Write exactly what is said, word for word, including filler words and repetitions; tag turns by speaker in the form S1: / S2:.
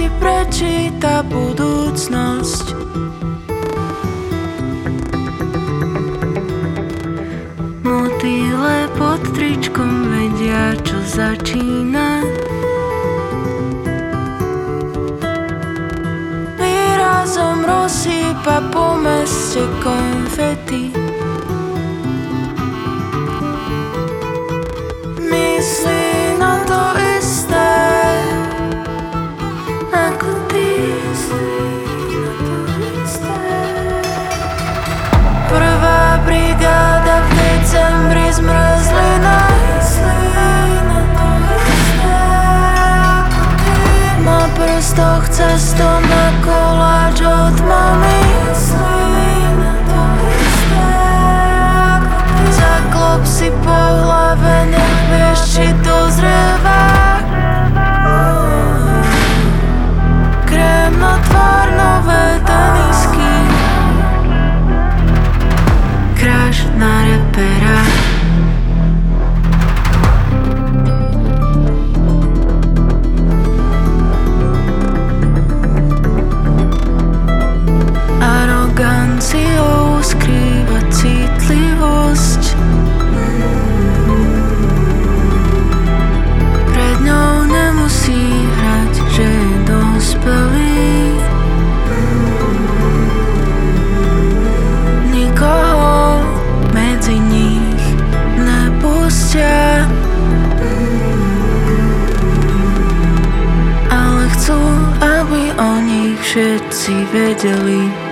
S1: si prečíta budúcnosť. Motýle pod tričkom vedia, čo začína. Výrazom rozsýpa po meste konfety. Myslí na to isté, ako ty. Myslí na to isté. Prvá brigáda v decembri zmrzlina. Myslí na to isté, ako ty. Na prstoch cestom na koláč od mami. Myslí na to isté, ako ty. Zaklop si po hlave, nech vieš, či dozrieva. Krém na tvár, nové tenisky. Crush na repera. Aroganciou skrýva citlivosť. Pred ňou nemusí hrať, že je dospelý. Nikoho medzi nich nepustia, ale chcú, aby o nich všetci vedeli.